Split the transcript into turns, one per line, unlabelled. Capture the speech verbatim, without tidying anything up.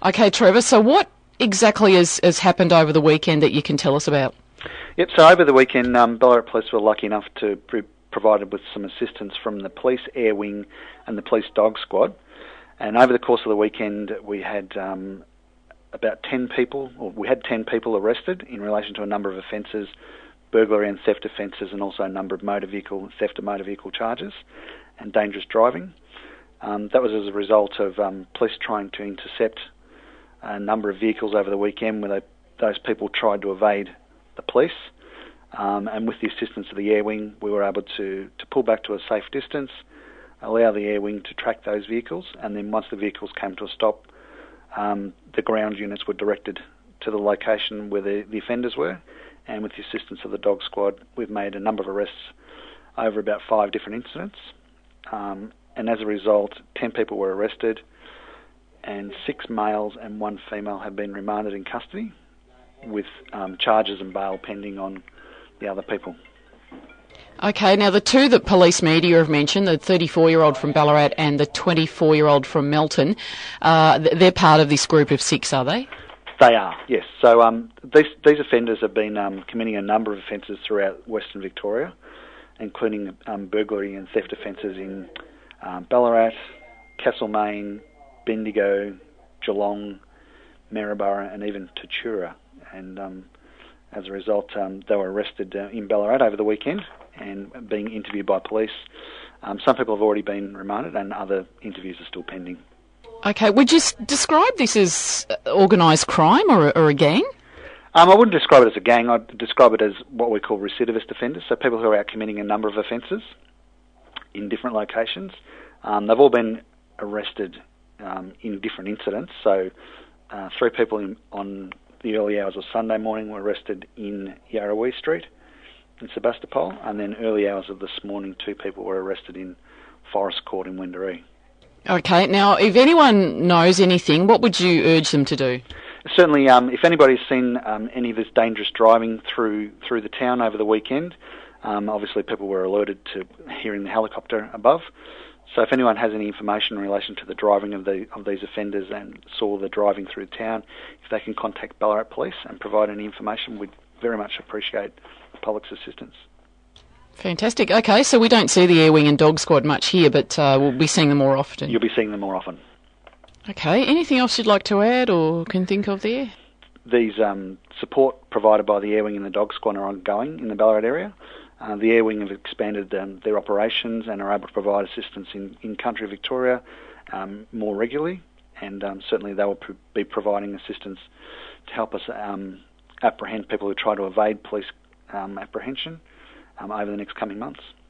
Okay, Trevor, so what exactly has, has happened over the weekend that you can tell us about?
Yep, so over the weekend, um, Ballarat Police were lucky enough to be provided with some assistance from the Police Air Wing and the Police Dog Squad. And over the course of the weekend, we had um, about ten people, or we had ten people arrested in relation to a number of offences, burglary and theft offences, and also a number of motor vehicle, theft of motor vehicle charges and dangerous driving. Um, that was as a result of um, police trying to intercept a number of vehicles over the weekend where they, those people tried to evade the police. Um, and with the assistance of the Air Wing, we were able to, to pull back to a safe distance, allow the Air Wing to track those vehicles, and then once the vehicles came to a stop, um, the ground units were directed to the location where the, the offenders were, and with the assistance of the Dog Squad, we've made a number of arrests over about five different incidents, um, and as a result, ten people were arrested, and six males and one female have been remanded in custody, with um, charges and bail pending on the other people.
Okay, now the two that police media have mentioned, the thirty-four-year-old from Ballarat and the twenty-four-year-old from Melton, uh, they're part of this group of six, are they?
They are, yes. So um, these, these offenders have been um, committing a number of offences throughout Western Victoria, including um, burglary and theft offences in um, Ballarat, Castlemaine, Bendigo, Geelong, Maryborough and even Tatura. And um, as a result, um, they were arrested uh, in Ballarat over the weekend and being interviewed by police. Um, some people have already been remanded and other interviews are still pending.
Okay, would you s- describe this as organised crime or, or a gang?
Um, I wouldn't describe it as a gang. I'd describe it as what we call recidivist offenders, so people who are out committing a number of offences in different locations. Um, they've all been arrested um, in different incidents. So uh, three people in, on the early hours of Sunday morning were arrested in Yarrawee Street in Sebastopol, and then early hours of this morning, two people were arrested in Forest Court in Wendouree.
Okay, now if anyone knows anything, what would you urge them to do?
Certainly, um, if anybody's seen um, any of this dangerous driving through through the town over the weekend, um, obviously people were alerted to hearing the helicopter above. So if anyone has any information in relation to the driving of the of these offenders and saw the driving through town, if they can contact Ballarat Police and provide any information, we'd very much appreciate the public's assistance.
Fantastic. Okay, so we don't see the Air Wing and Dog Squad much here, but uh, we'll be seeing them more often.
You'll be seeing them more often.
Okay, anything else you'd like to add or can think of there?
These um, support provided by the Air Wing and the Dog Squad are ongoing in the Ballarat area. Uh, the Air Wing have expanded um, their operations and are able to provide assistance in, in country Victoria um, more regularly, and um, certainly they will pr- be providing assistance to help us um, apprehend people who try to evade police um, apprehension um, over the next coming months.